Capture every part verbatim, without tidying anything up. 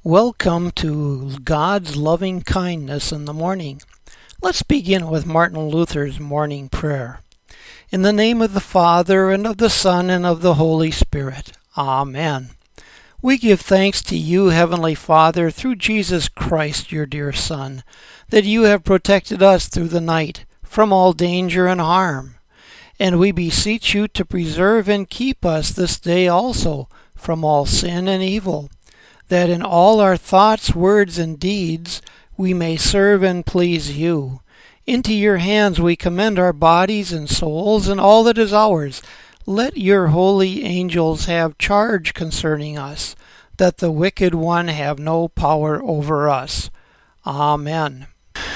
Welcome to God's loving kindness in the morning. Let's begin with Martin Luther's morning prayer. In the name of the Father, and of the Son, and of the Holy Spirit. Amen. We give thanks to you, Heavenly Father, through Jesus Christ, your dear Son, that you have protected us through the night from all danger and harm. And we beseech you to preserve and keep us this day also from all sin and evil, that in all our thoughts, words, and deeds we may serve and please you. Into your hands we commend our bodies and souls and all that is ours. Let your holy angels have charge concerning us, that the wicked one have no power over us. Amen.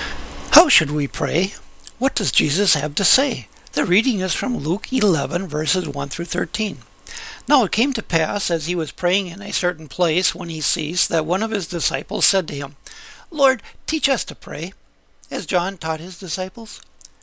How should we pray? What does Jesus have to say? The reading is from Luke eleven, verses one through thirteen. Now it came to pass, as he was praying in a certain place, when he ceased, that one of his disciples said to him, Lord, teach us to pray, as John taught his disciples.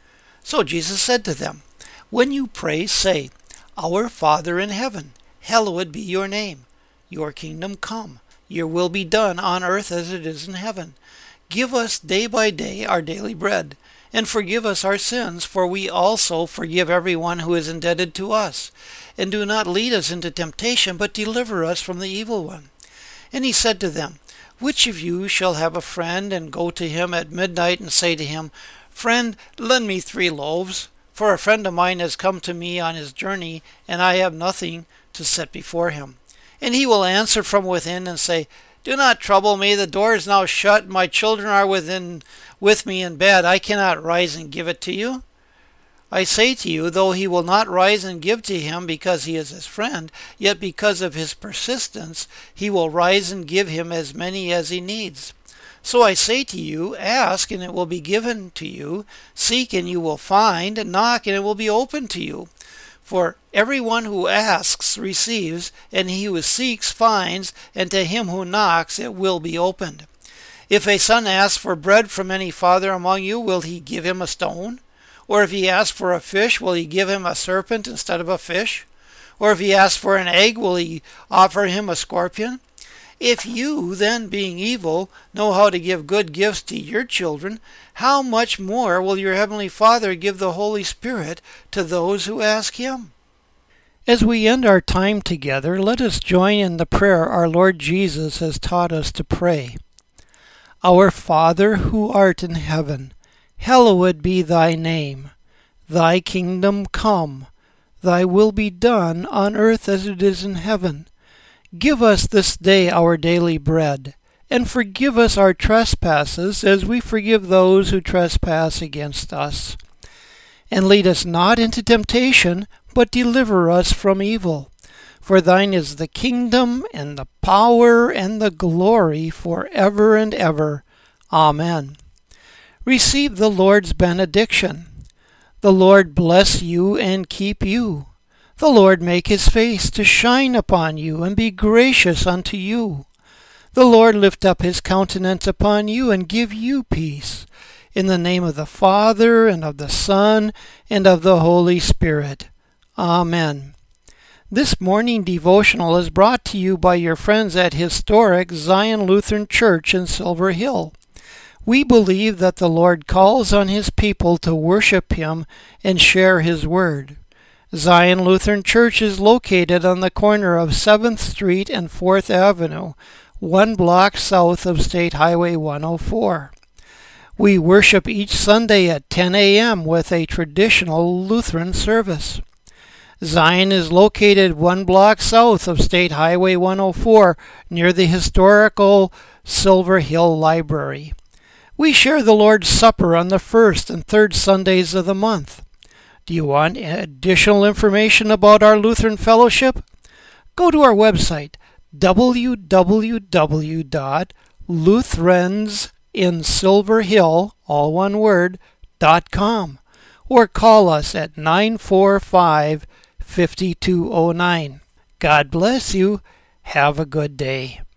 So Jesus said to them, When you pray, say, Our Father in heaven, hallowed be your name. Your kingdom come. Your will be done on earth as it is in heaven. Give us day by day our daily bread, and forgive us our sins, for we also forgive everyone who is indebted to us. And do not lead us into temptation, but deliver us from the evil one. And he said to them, Which of you shall have a friend, and go to him at midnight, and say to him, Friend, lend me three loaves, for a friend of mine has come to me on his journey, and I have nothing to set before him. And he will answer from within and say, Do not trouble me, the door is now shut, my children are within with me in bed, I cannot rise and give it to you. I say to you, though he will not rise and give to him because he is his friend, yet because of his persistence he will rise and give him as many as he needs. So I say to you, ask and it will be given to you, seek and you will find, and knock and it will be opened to you. For everyone who asks receives, and he who seeks finds, and to him who knocks it will be opened. If a son asks for bread from any father among you, will he give him a stone? Or if he asks for a fish, will he give him a serpent instead of a fish? Or if he asks for an egg, will he offer him a scorpion? If you, then, being evil, know how to give good gifts to your children, how much more will your heavenly Father give the Holy Spirit to those who ask him? As we end our time together, let us join in the prayer our Lord Jesus has taught us to pray. Our Father, who art in heaven, hallowed be thy name. Thy kingdom come. Thy will be done on earth as it is in heaven. Give us this day our daily bread, and forgive us our trespasses as we forgive those who trespass against us. And lead us not into temptation, but deliver us from evil. For thine is the kingdom, and the power, and the glory for ever and ever. Amen. Receive the Lord's benediction. The Lord bless you and keep you. The Lord make his face to shine upon you and be gracious unto you. The Lord lift up his countenance upon you and give you peace. In the name of the Father, and of the Son, and of the Holy Spirit. Amen. This morning devotional is brought to you by your friends at historic Zion Lutheran Church in Silver Hill. We believe that the Lord calls on his people to worship him and share his word. Zion Lutheran Church is located on the corner of seventh Street and fourth Avenue, one block south of State Highway one oh four. We worship each Sunday at ten a.m. with a traditional Lutheran service. Zion is located one block south of State Highway one oh four near the historical Silver Hill Library. We share the Lord's Supper on the first and third Sundays of the month. Do you want additional information about our Lutheran Fellowship? Go to our website, w w w dot lutherans in silver hill, all one word, dot com, or call us at nine four five, five two zero nine. God bless you. Have a good day.